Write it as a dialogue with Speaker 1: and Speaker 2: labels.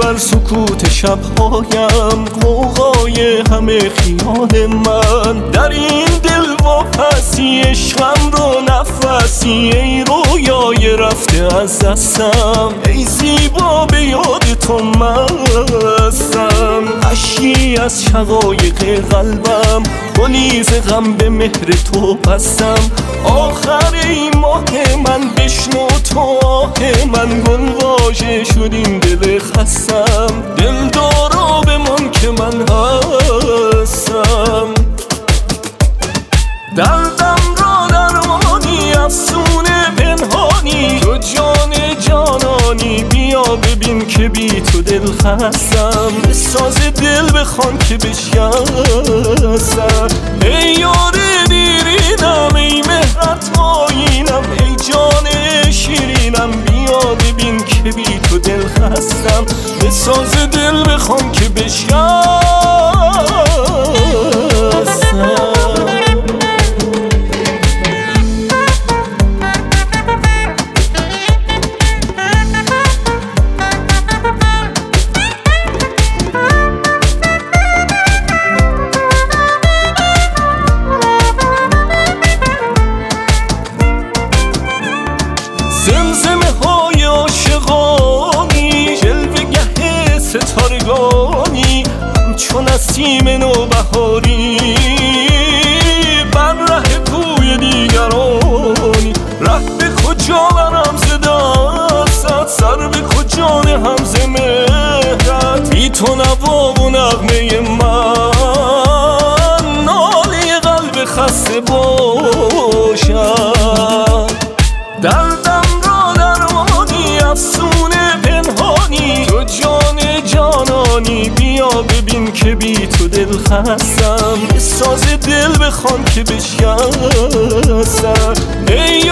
Speaker 1: بر سکوت شبهایم، غوغای همه خیال من. در این دل واپسی عشقم رو نفسی، ای رویای رفته از دستم، ای زیبا به یاد تو مستم. اشکی از شقایق قلبم، گلیز غم به مهر تو بستم. آخر این ماه من بشنو تو آه من، گل واژه شد این دل خستم. دلدارا بمان که من هستم. دردم را درمانی، افسونه پنهانی، تو جان جانانی. بیا ببین که بی تو دل خستم، بساز دل بخوان که بشکستم. ای یار دیرینم، ای مهرت آیینم، ای جان شیرینم. بیا ببین که بی تو دل خستم، بساز دل بخوان که بشکستم. زمزمه های عاشقانی، جلوه گه ستارگانی، همچون نسیم نوبهاری بر ره کوی دیگرانی. ره به کجا برم ز دستت، سر به کجا نهم ز مهرت. بی تو نوا و نغمه من، ناله قلب خسته باشد. دردم را درمانی، افسونه پنهانی، تو جان جانانی. بیا ببین که بی تو دل خستم، بساز دل بخوان که بشکستم. ای